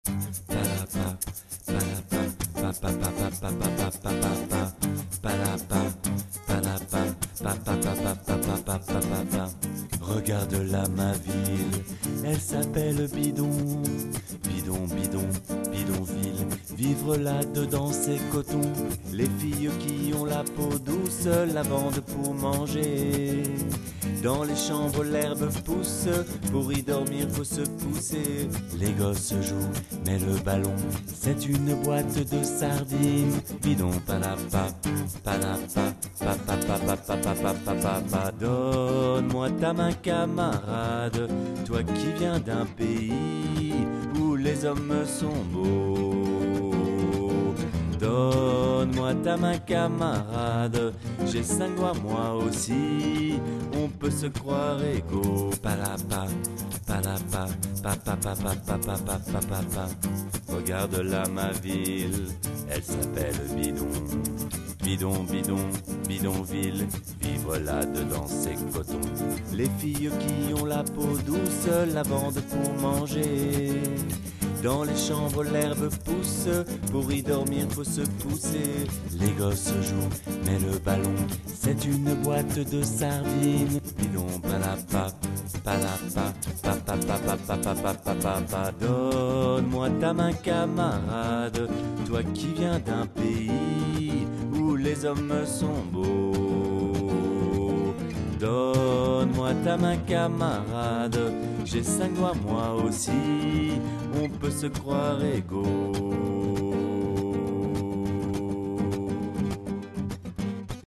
Regarde-la ma ville, elle s'appelle Bidon. Bidon, bidon, bidonville, vivre là-dedans c'est coton. Les filles qui ont la peau douce, la vendent pour manger. Dans les chambres l'herbe pousse, pour y dormir faut se pousser. Les gosses jouent, mais le ballon c'est une boîte de sardines. Bidon palapa, palapa, papa. Donne-moi ta main camarade, toi qui viens d'un pays où les hommes sont beaux. Donne-moi ta main camarade, j'ai 5 doigts moi aussi, on peut se croire égaux. Palapa, palapa, papa. Regarde là ma ville, elle s'appelle Bidon. Bidon, bidon, bidonville, vivre là-dedans c'est coton. Les filles qui ont la peau douce, la vendent pour manger. Dans les chambres l'herbe pousse, pour y dormir faut se pousser. Les gosses jouent, mais le ballon c'est une boîte de sardines. Bidon palapa, palapa, papa. Donne-moi ta main camarade, toi qui viens d'un pays où les hommes sont beaux. Donne-moi ta main camarade, j'ai 5 doigts moi aussi, on peut se croire égaux.